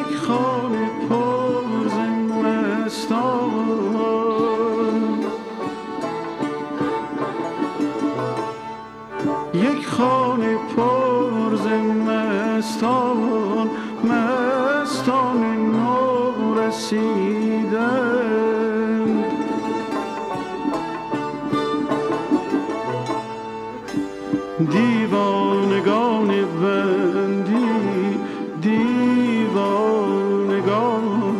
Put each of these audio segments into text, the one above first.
یک خانه پر ز مستان، یک خانه پر ز مستان، مستان نو رسیدند. دیوانگان بندی، دیوانگان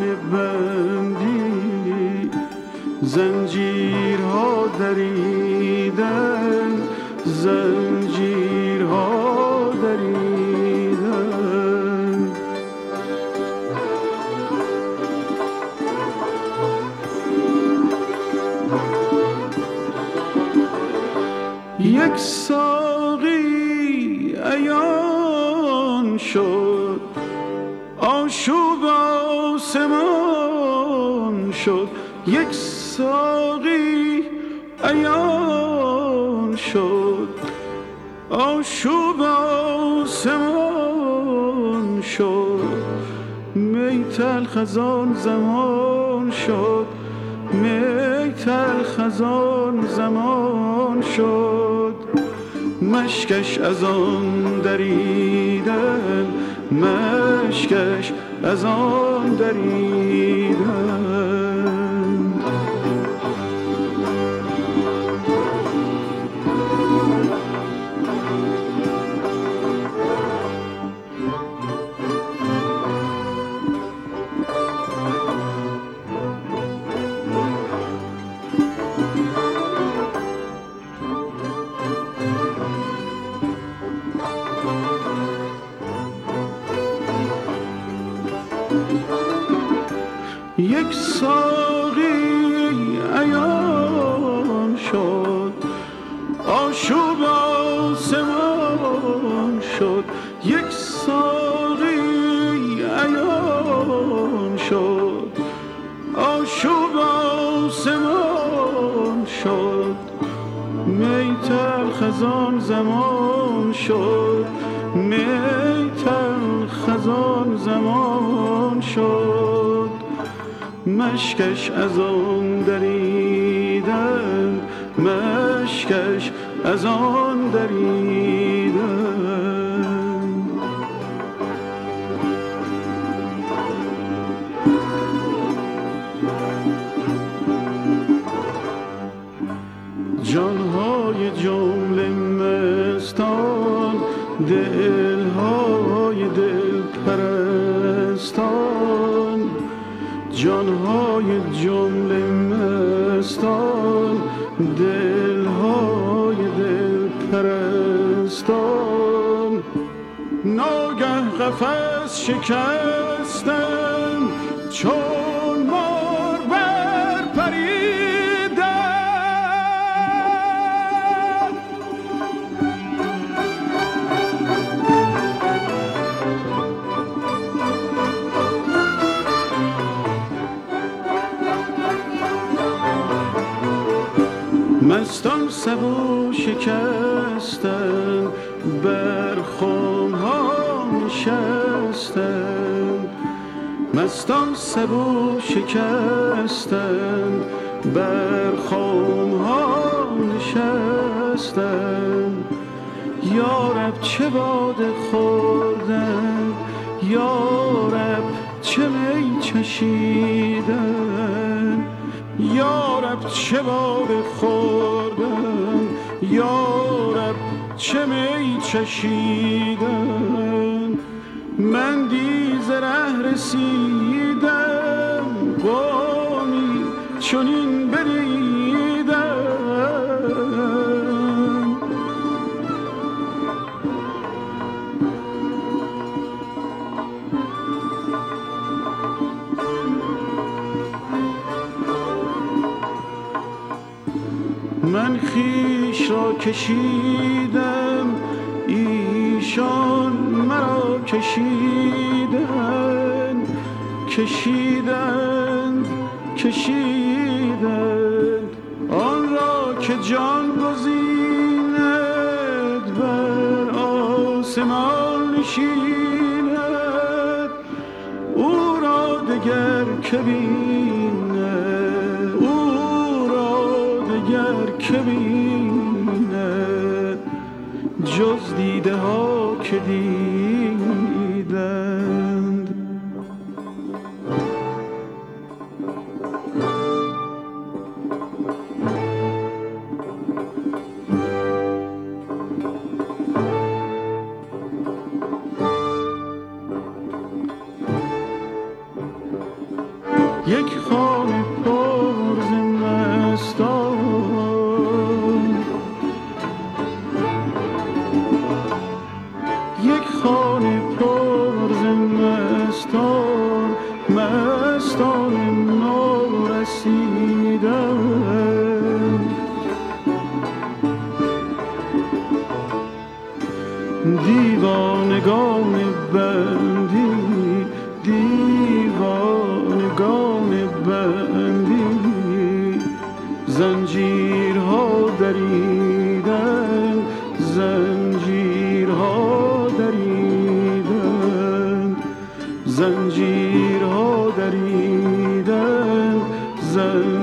بندی، زنجیرها دریدند، زنجیرها دریدند. یک ساقی عیان شد، آشوب آسمان شد. یک ساقی عیان شد، آشوب آسمان شد. می تلخ از آن زمان شد، می تلخ از آن زمان شد. مشکش از آن دریدن، مشکش از آن دریدن. یک ساقی عیان شد، آشوب آسمان شد. یک ساقی عیان شد، آشوب آسمان شد. می تلخ از آن زمان شد، می تلخ از آن زمان شد. مشکش از آن دریدند، مشکش از آن دریدند. جانهای جمله مستان، دلهای دل پرستان. جانهای جمله مستان، دلهای دل پرستان. ناگه قفس شکستند، چون مار برپریدند. مستان سبو شکستند، بر خمها نشستند. مستان سبو شکستند، بر خمها نشستند. یارب چه باده خوردند، یارب چه می چشیدند. یارب چه باده خوردند، یارب چه می چشیدند. من دیز ره رسیدم، قومی چنین بدیدم. من خویش را کشیدم، ایشان مرا کشیدند. کشیدند کشیدند آن را که جان گزیند، بر آسمان نشیند. او که بیند، او را دگر که بیند، جز دیده ها که دیدند. یک خانه پر ز مستان، یک خانه پر ز مستان، مستان نو رسیدند. دیوانگان بندی، دیوانگان بندی، زنجیرها دریدند، زنجیرها دریدند، زنجیرها دریدند،